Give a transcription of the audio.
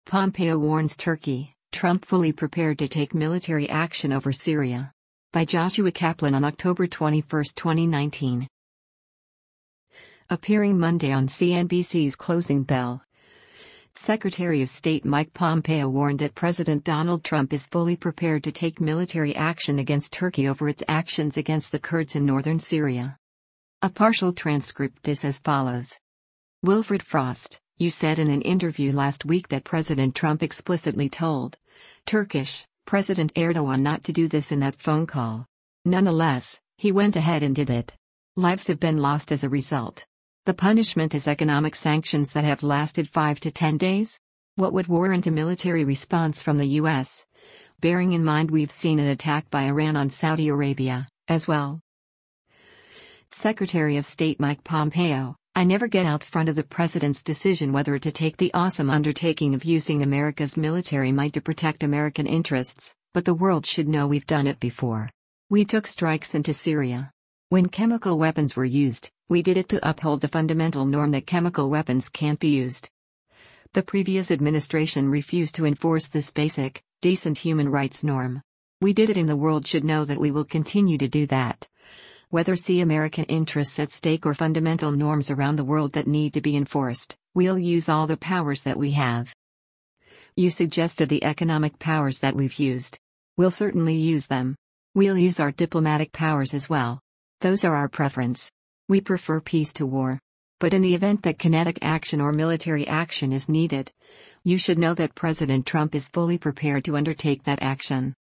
Pompeo warns Turkey, Trump fully prepared to take military action over Syria. By Joshua Kaplan on October 21, 2019. Appearing Monday on CNBC's Closing Bell, Secretary of State Mike Pompeo warned that President Donald Trump is fully prepared to take military action against Turkey over its actions against the Kurds in northern Syria. A partial transcript is as follows. Wilfred Frost, you said in an interview last week that President Trump explicitly told Turkish President Erdogan not to do this in that phone call. Nonetheless, he went ahead and did it. Lives have been lost as a result. The punishment is economic sanctions that have lasted 5 to 10 days? What would warrant a military response from the U.S., bearing in mind we've seen an attack by Iran on Saudi Arabia, as well? Secretary of State Mike Pompeo, I never get out front of the president's decision whether to take the awesome undertaking of using America's military might to protect American interests, but the world should know we've done it before. We took strikes into Syria. When chemical weapons were used, we did it to uphold the fundamental norm that chemical weapons can't be used. The previous administration refused to enforce this basic, decent human rights norm. We did it, and the world should know that we will continue to do that. Whether see American interests at stake or fundamental norms around the world that need to be enforced, we'll use all the powers that we have. You suggested the economic powers that we've used. We'll certainly use them. We'll use our diplomatic powers as well. Those are our preference. We prefer peace to war. But in the event that kinetic action or military action is needed, you should know that President Trump is fully prepared to undertake that action.